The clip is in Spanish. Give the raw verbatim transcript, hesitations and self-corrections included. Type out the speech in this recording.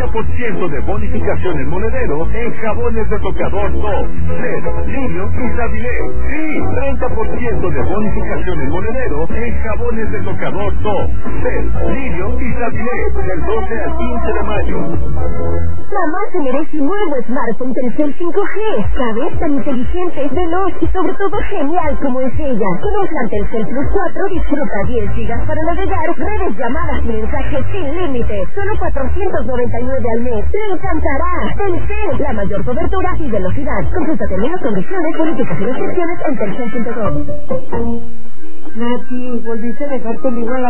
treinta por ciento de bonificación en monedero en jabones de tocador Top, Ced, Niño y Sabilé. Sí, treinta por ciento de bonificación en monedero en jabones de tocador Top, Ced, Niño y Sabilé, del doce al quince de mayo. Mamá se merece un nuevo smartphone Telcel cinco G, ¿sabes? Tan inteligente, veloz y sobre todo genial como es ella. Con un plan Telcel Plus cuatro disfruta diez gigas para navegar, redes, llamadas y mensajes sin límite. Solo cuatrocientos noventa y nueve al mes. ¡Te encantará! Telcel, la mayor cobertura y velocidad. Consulta términos, condiciones, políticas y restricciones en telcel punto com. Nati, volviste a dejar conmigo a la